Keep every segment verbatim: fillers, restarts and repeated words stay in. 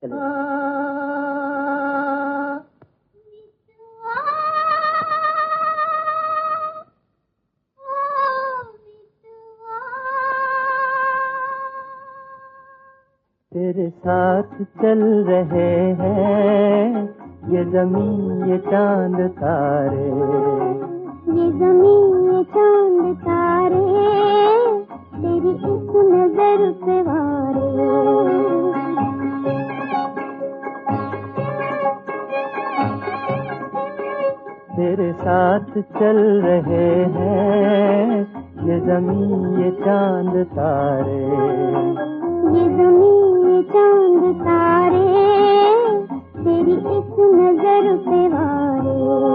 तेरे साथ चल रहे हैं ये ज़मीं ये चांद तारे, ये ज़मीं ये चांद तारे, तेरी इस नजर पे वारे। तेरे साथ चल रहे हैं ये ज़मीं ये चांद तारे, ये ज़मीं ये चांद तारे, तेरी इस नजर पे वारे।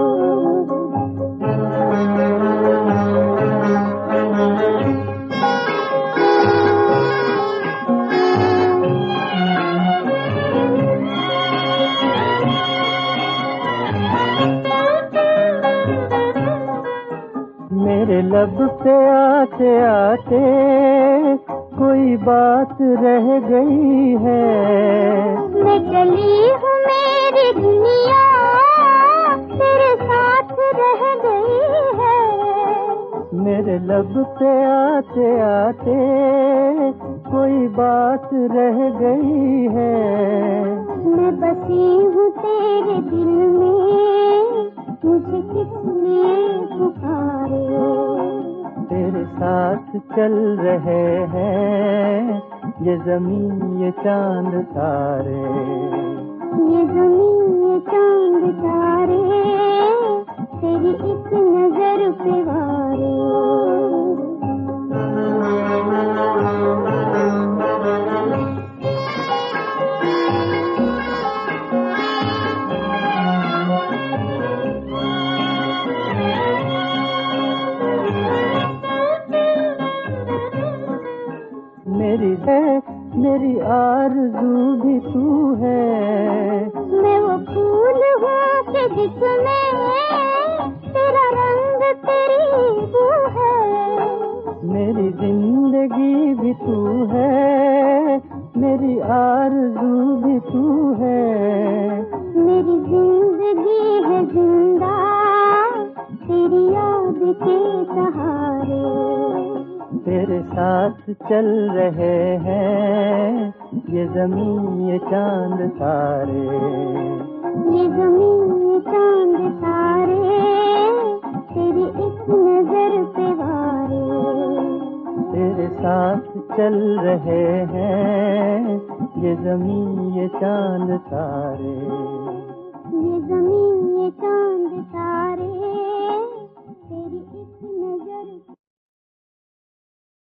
मेरे लब पे आते आते कोई बात रह गई है। मैं चली हूँ मेरी दुनिया तेरे साथ रह गई है। मेरे लब पे आते आते कोई बात रह गई है। मैं बसी हूँ तेरे दिल में, मुझे किस लिए पुकारे। तेरे साथ चल रहे हैं ये ज़मीं ये चांद तारे, ये ज़मीं ये चांद तारे, तेरी एक नजर पे वारे। मेरी है मेरी आरज़ू भी तू है। मैं वो फूल हूँ कि जिसमें तेरा रंग तेरी बू है। मेरी जिंदगी भी तू है, मेरी आरज़ू भी तू है। मेरी जिंदगी है जिंदा तेरी याद के सहारे। तेरे साथ चल रहे हैं ये ज़मीं ये चांद तारे, ये ज़मीं ये चांद तारे, तेरी एक नजर पे वारे। तेरे साथ चल रहे हैं ये ज़मीं ये चांद तारे, ये ज़मीं ये चांद